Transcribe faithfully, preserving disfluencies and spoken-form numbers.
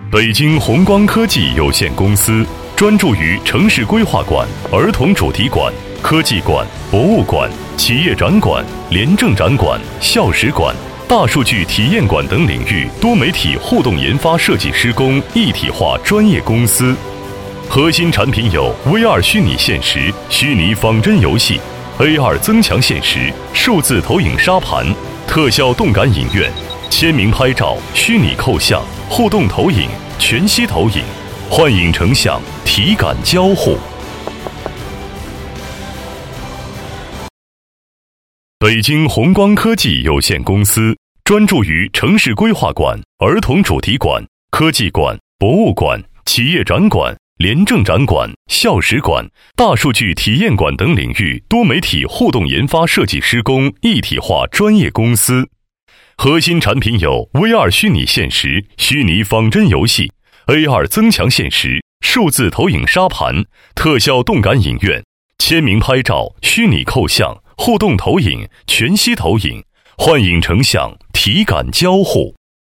北京宏光科技有限公司专注于城市规划馆、儿童主题馆、科技馆、博物馆、企业展馆、廉政展馆、校史馆、大数据体验馆等领域多媒体互动研发设计施工一体化专业公司。核心产品有 V R 虚拟现实、虚拟仿真游戏、A R 增强现实、数字投影沙盘、特效动感影院、签名拍照、虚拟扣像、互动投影、全息投影、幻影成像、体感交互。北京宏光科技有限公司专注于城市规划馆、儿童主题馆、科技馆、博物馆、企业展馆、廉政展馆、校史馆、大数据体验馆等领域多媒体互动研发设计施工一体化专业公司。核心产品有 V R 虚拟现实、虚拟仿真游戏、A R 增强现实、数字投影沙盘、特效动感影院、签名拍照、虚拟扣像、互动投影、全息投影、幻影成像、体感交互。